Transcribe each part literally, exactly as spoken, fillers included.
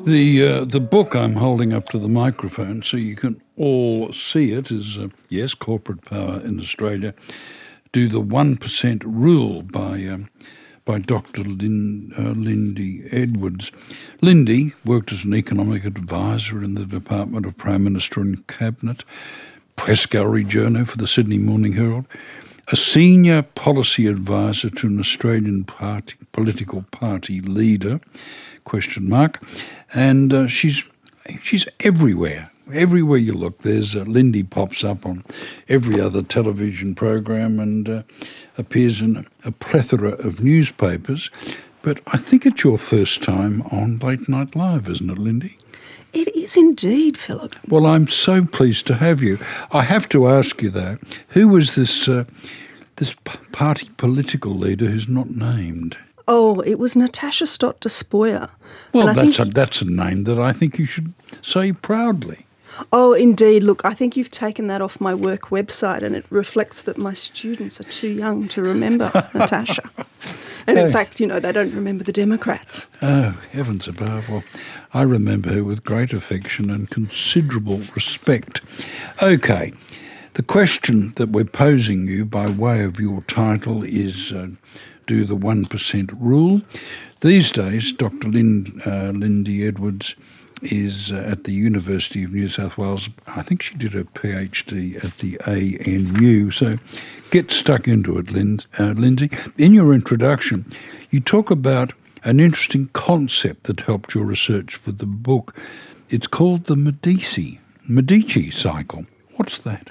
The uh, the book I'm holding up to the microphone so you can all see it is, uh, yes, Corporate Power in Australia, Do the one percent Rule by um, by Doctor Lin, uh, Lindy Edwards. Lindy worked as an economic advisor in the Department of Prime Minister and Cabinet, press gallery journo for the Sydney Morning Herald, a senior policy advisor to an Australian party, political party leader, question mark, and uh, she's she's everywhere. Everywhere you look, there's uh, Lindy pops up on every other television program and uh, appears in a plethora of newspapers. But I think it's your first time on Late Night Live, isn't it, Lindy? It is indeed, Philip. Well, I'm so pleased to have you. I have to ask you, though, who was this uh, this p- party political leader who's not named? Oh, it was Natasha Stott Despoja. Well, that's a, that's a name that I think you should say proudly. Oh, indeed. Look, I think you've taken that off my work website and it reflects that my students are too young to remember Natasha. And in Oh. fact, you know, they don't remember the Democrats. Oh, heavens above. Well, I remember her with great affection and considerable respect. OK, the question that we're posing you by way of your title is uh, Do the one percent Rule. These days, Doctor Lynn, uh, Lindy Edwards is uh, at the University of New South Wales. I think she did her PhD at the A N U. So get stuck into it, Lynn, uh, Lindsay. In your introduction, you talk about an interesting concept that helped your research for the book. It's called the Medici, Medici cycle. What's that?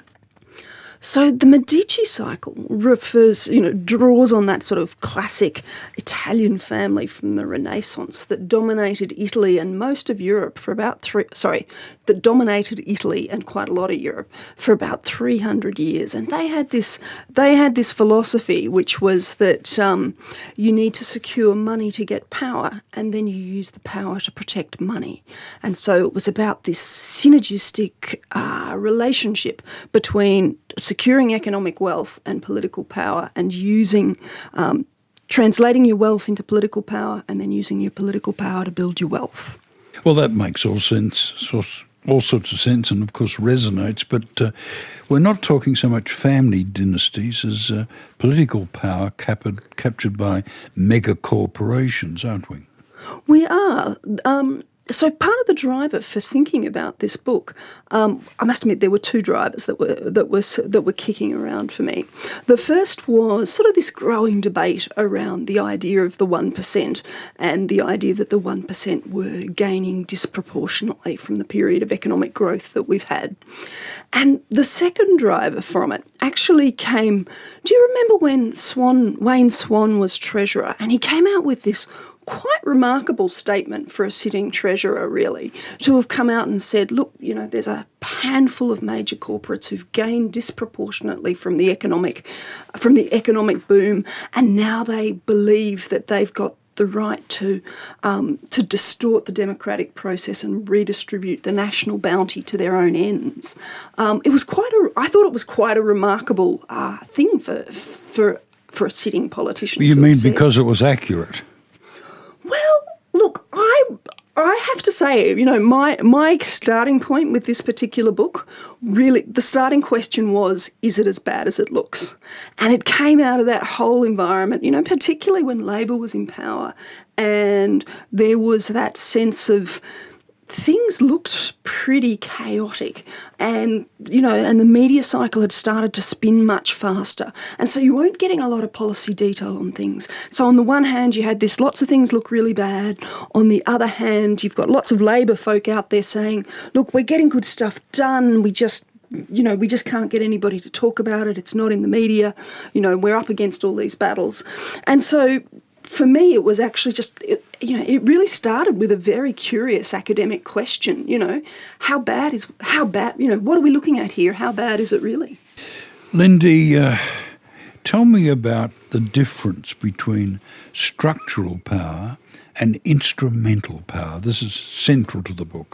So the Medici cycle refers, you know, draws on that sort of classic Italian family from the Renaissance that dominated Italy and most of Europe for about three, sorry, that dominated Italy and quite a lot of Europe for about three hundred years. And they had this, they had this philosophy, which was that um, you need to secure money to get power, and then you use the power to protect money. And so it was about this synergistic uh, relationship between securing economic wealth and political power, and using, um, translating your wealth into political power, and then using your political power to build your wealth. Well, that makes all sense, all sorts of sense, and of course resonates. But uh, we're not talking so much family dynasties as uh, political power cap- captured by mega corporations, aren't we? We are. Um, So part of the driver for thinking about this book, um, I must admit there were two drivers that were that were that were kicking around for me. The first was sort of this growing debate around the idea of the one percent and the idea that the one percent were gaining disproportionately from the period of economic growth that we've had. And the second driver from it actually came, do you remember when Swan, Wayne Swan was Treasurer, and he came out with this quite remarkable statement for a sitting treasurer, really, to have come out and said, look, you know, there's a handful of major corporates who've gained disproportionately from the economic, from the economic boom, and now they believe that they've got the right to um, to distort the democratic process and redistribute the national bounty to their own ends. Um, it was quite a, I thought it was quite a remarkable uh, thing for for for a sitting politician. You to mean have said. because it was accurate? Well, look, I I have to say, you know, my my starting point with this particular book, really, the starting question was, is it as bad as it looks? And it came out of that whole environment, you know, particularly when Labor was in power, and there was that sense of things looked pretty chaotic, and, you know, and the media cycle had started to spin much faster. And so you weren't getting a lot of policy detail on things. So on the one hand, you had this, lots of things look really bad. On the other hand, you've got lots of Labor folk out there saying, look, we're getting good stuff done. We just you know, we just can't get anybody to talk about it. It's not in the media. You know, we're up against all these battles. And so for me, it was actually just, it, you know, it really started with a very curious academic question, you know, how bad is, how bad, you know, what are we looking at here? How bad is it really? Lindy, uh, tell me about the difference between structural power and instrumental power. This is central to the book.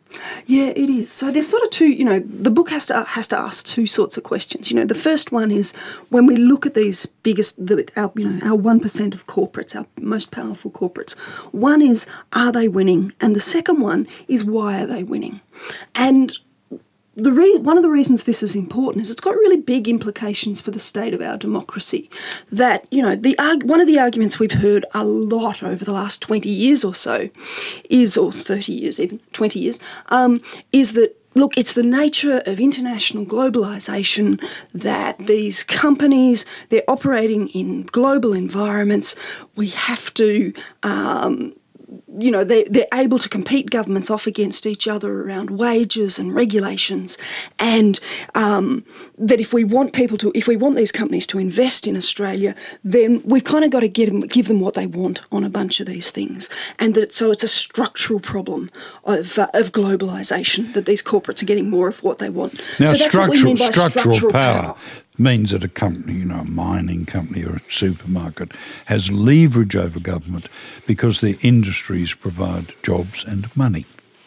Yeah, it is. So there's sort of two, you know, the book has to has to ask two sorts of questions. You know, the first one is when we look at these biggest, the, our, you know, our one percent of corporates, our most powerful corporates. One is, are they winning? And the second one is, why are they winning? And The re- one of the reasons this is important is it's got really big implications for the state of our democracy. That, you know, the arg- one of the arguments we've heard a lot over the last twenty years or so is, or thirty years even, twenty years, um, is that, look, it's the nature of international globalisation that these companies, they're operating in global environments. We have to... Um, You know, they, they're able to compete governments off against each other around wages and regulations, and um, that if we want people to, if we want these companies to invest in Australia, then we've kind of got to get them, give them what they want on a bunch of these things, and that so it's a structural problem of uh, of globalisation that these corporates are getting more of what they want. Now, so that's structural, what we mean by structural, structural power, power. means that a company, you know, a mining company or a supermarket, has leverage over government because their industries provide jobs and money.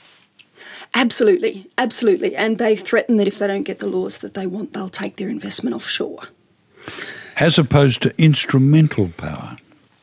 Absolutely, absolutely. And they threaten that if they don't get the laws that they want, they'll take their investment offshore. As opposed to instrumental power.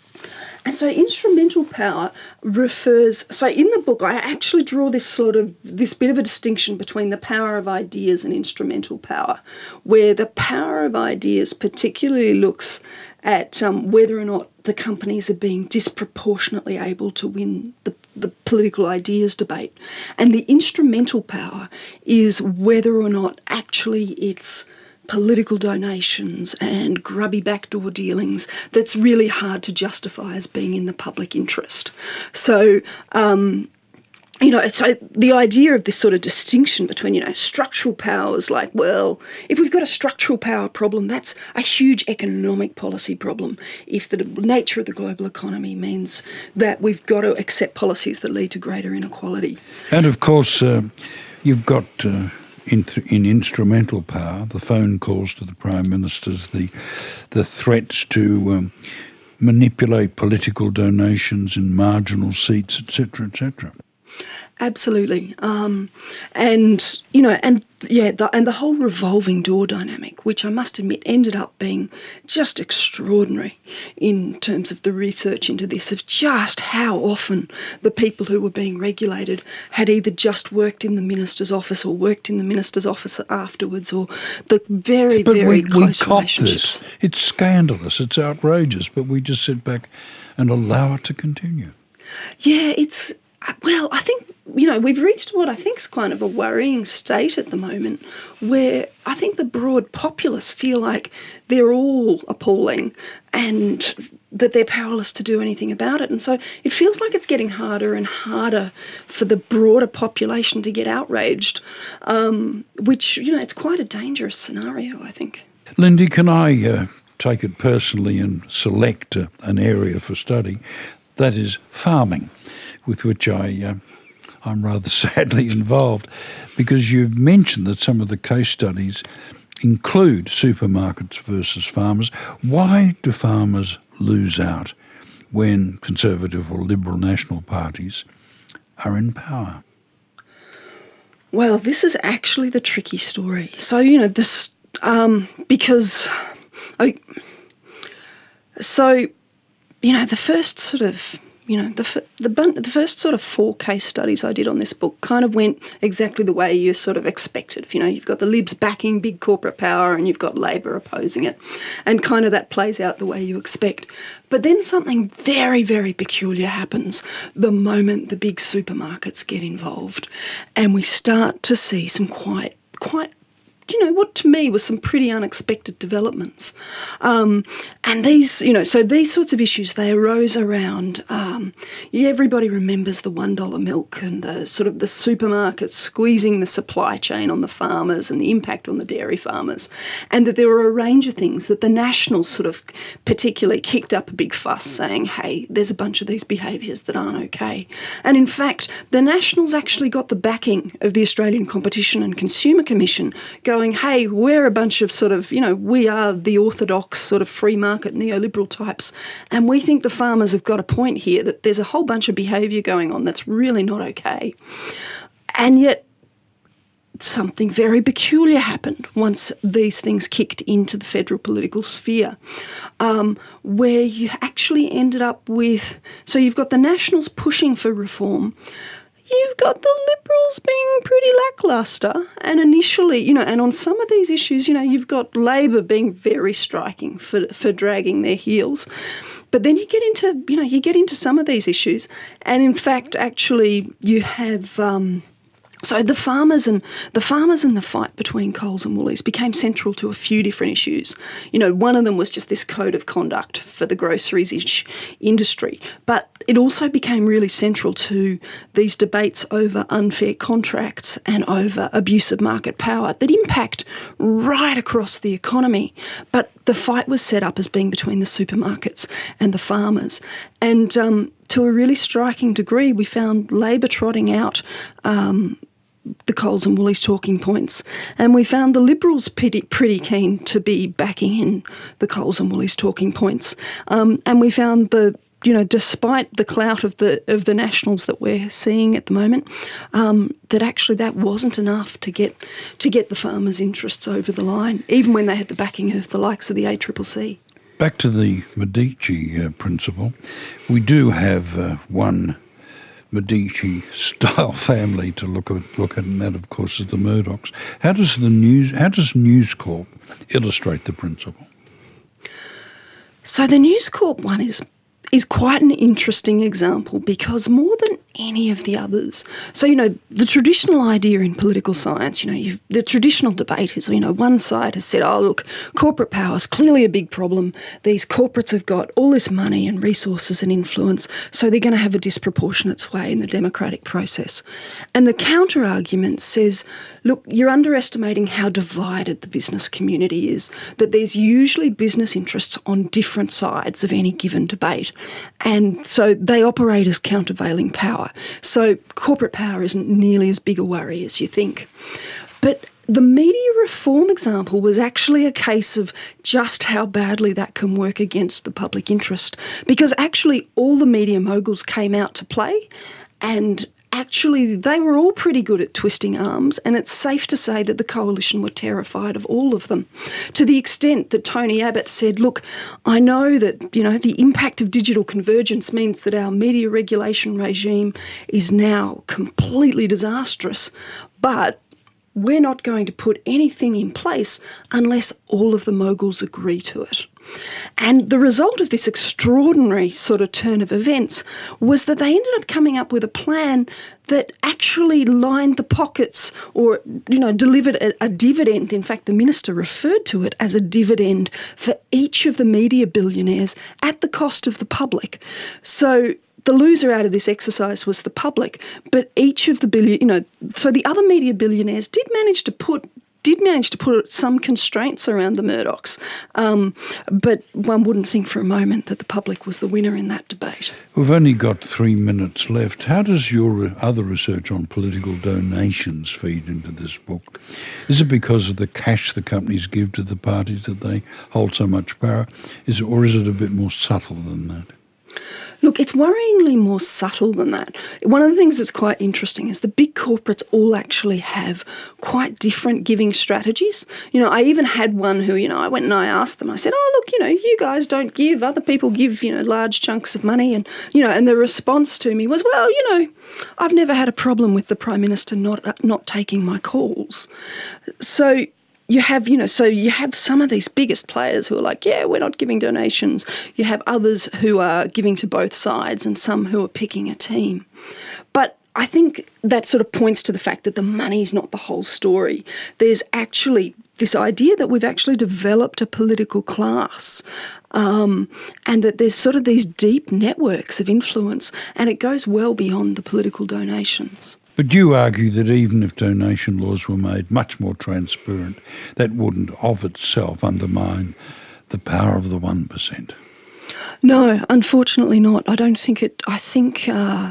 And so instrumental power refers, so in the book I actually draw this sort of, this bit of a distinction between the power of ideas and instrumental power, where the power of ideas particularly looks at um, whether or not the companies are being disproportionately able to win the, the political ideas debate. And the instrumental power is whether or not actually it's political donations and grubby backdoor dealings that's really hard to justify as being in the public interest. So, um, you know, so the idea of this sort of distinction between, you know, structural powers, like, well, if we've got a structural power problem, that's a huge economic policy problem. If the nature of the global economy means that we've got to accept policies that lead to greater inequality. And of course, uh, you've got... Uh In, in instrumental power, the phone calls to the Prime Ministers, the the threats to um, manipulate political donations in marginal seats, et cetera, et cetera. Absolutely, um, and you know, and yeah, the, and the whole revolving door dynamic, which I must admit ended up being just extraordinary in terms of the research into this, of just how often the people who were being regulated had either just worked in the minister's office or worked in the minister's office afterwards, or the very, but very we, close we cop relationships. This. It's scandalous. It's outrageous, but we just sit back and allow it to continue. Yeah, it's. Well, I think, you know, we've reached what I think is kind of a worrying state at the moment, where I think the broad populace feel like they're all appalling and that they're powerless to do anything about it. And so it feels like it's getting harder and harder for the broader population to get outraged, um, which, you know, it's quite a dangerous scenario, I think. Lindy, can I uh, take it personally and select uh, an area for study? That is farming, with which I, uh, I'm rather sadly involved, because you've mentioned that some of the case studies include supermarkets versus farmers. Why do farmers lose out when Conservative or Liberal national parties are in power? Well, this is actually the tricky story. So, you know, this, um, because, I, so, you know, the first sort of, you know, the, the the first sort of four case studies I did on this book kind of went exactly the way you sort of expected. You know, you've got the Libs backing big corporate power and you've got Labor opposing it, and kind of that plays out the way you expect. But then something very, very peculiar happens the moment the big supermarkets get involved, and we start to see some quite, quite, you know, what to me was some pretty unexpected developments. Um, and these, you know, so these sorts of issues, they arose around, um, everybody remembers the one dollar milk and the sort of the supermarkets squeezing the supply chain on the farmers and the impact on the dairy farmers. And that there were a range of things that the Nationals sort of particularly kicked up a big fuss saying, hey, there's a bunch of these behaviours that aren't okay. And in fact, the Nationals actually got the backing of the Australian Competition and Consumer Commission going, Going, hey, we're a bunch of sort of, you know, we are the orthodox sort of free market neoliberal types, and we think the farmers have got a point here, that there's a whole bunch of behaviour going on that's really not okay. And yet something very peculiar happened once these things kicked into the federal political sphere, um, where you actually ended up with, so you've got the Nationals pushing for reform, you've got the Liberals being pretty lacklustre, and initially, you know, and on some of these issues, you know, you've got Labor being very striking for, for dragging their heels. But then you get into, you know, you get into some of these issues, and in fact, actually, you have... Um, So the farmers and the farmers and the fight between Coles and Woolies became central to a few different issues. You know, one of them was just this code of conduct for the groceries ish industry, but it also became really central to these debates over unfair contracts and over abuse of market power that impact right across the economy. But the fight was set up as being between the supermarkets and the farmers, and um, to a really striking degree, we found Labor trotting out Um, the Coles and Woolies talking points, and we found the Liberals pretty, pretty keen to be backing in the Coles and Woolies talking points, um, and we found the you know despite the clout of the of the Nationals that we're seeing at the moment, um, that actually that wasn't enough to get to get the farmers' interests over the line, even when they had the backing of the likes of the A C C C. Back to the Medici uh, principle, we do have uh, one Medici-style family to look at, look at, and that, of course, is the Murdochs. How does the news? How does News Corp illustrate the principle? So the News Corp one is is quite an interesting example because more than any of the others, so, you know, the traditional idea in political science, you know, you've, the traditional debate is, you know, one side has said, oh, look, corporate power is clearly a big problem. These corporates have got all this money and resources and influence, so they're going to have a disproportionate sway in the democratic process. And the counter-argument says, look, you're underestimating how divided the business community is, that there's usually business interests on different sides of any given debate. And so they operate as countervailing power. So corporate power isn't nearly as big a worry as you think. But the media reform example was actually a case of just how badly that can work against the public interest, because actually all the media moguls came out to play, and actually they were all pretty good at twisting arms, and it's safe to say that the coalition were terrified of all of them, to the extent that Tony Abbott said, look, I know that, you know, the impact of digital convergence means that our media regulation regime is now completely disastrous, but we're not going to put anything in place unless all of the moguls agree to it. And the result of this extraordinary sort of turn of events was that they ended up coming up with a plan that actually lined the pockets, or, you know, delivered a, a dividend. In fact, the minister referred to it as a dividend for each of the media billionaires at the cost of the public. So the loser out of this exercise was the public, but each of the billion, you know, so the other media billionaires did manage to put did manage to put some constraints around the Murdochs, um, but one wouldn't think for a moment that the public was the winner in that debate. We've only got three minutes left. How does your other research on political donations feed into this book? Is it because of the cash the companies give to the parties that they hold so much power? Is it, or is it a bit more subtle than that? Look, it's worryingly more subtle than that. One of the things that's quite interesting is the big corporates all actually have quite different giving strategies. You know, I even had one who, you know, I went and I asked them, I said, oh, look, you know, you guys don't give, other people give, you know, large chunks of money. And, you know, and the response to me was, well, you know, I've never had a problem with the Prime Minister not not taking my calls. So you have, you know, so you have some of these biggest players who are like, yeah, we're not giving donations. You have others who are giving to both sides and some who are picking a team. But I think that sort of points to the fact that the money's not the whole story. There's actually this idea that we've actually developed a political class, um, and that there's sort of these deep networks of influence, and it goes well beyond the political donations. But you argue that even if donation laws were made much more transparent, that wouldn't of itself undermine the power of the one percent. No, unfortunately not. I don't think it, I think uh,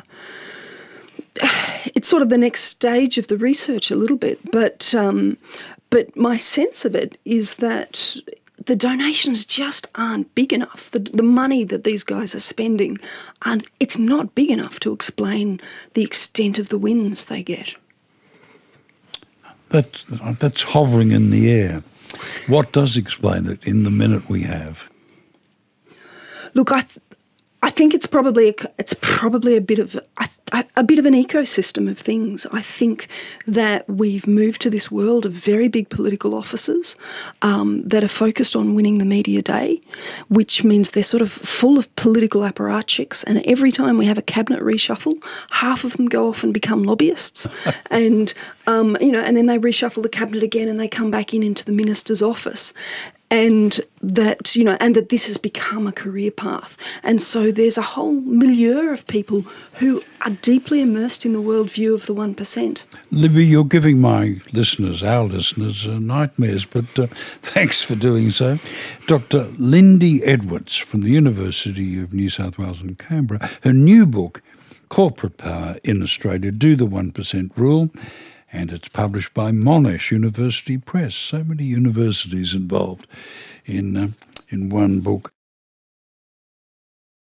it's sort of the next stage of the research a little bit, but um, but my sense of it is that the donations just aren't big enough. The, the money that these guys are spending, and it's not big enough to explain the extent of the wins they get. That's, that's hovering in the air. What does explain it in the minute we have? Look, I, th- I think it's probably a, it's probably a bit of a, a bit of an ecosystem of things. I think that we've moved to this world of very big political offices um, that are focused on winning the media day, which means they're sort of full of political apparatchiks. And every time we have a cabinet reshuffle, half of them go off and become lobbyists, and um, you know, and then they reshuffle the cabinet again, and they come back in into the minister's office. And that, you know, and that this has become a career path. And so there's a whole milieu of people who are deeply immersed in the worldview of the one percent. Libby, you're giving my listeners, our listeners, uh, nightmares, but uh, thanks for doing so. Doctor Lindy Edwards from the University of New South Wales in Canberra, her new book, Corporate Power in Australia, Do the one percent Rule, and it's published by Monash University Press. So many universities involved in uh, in one book.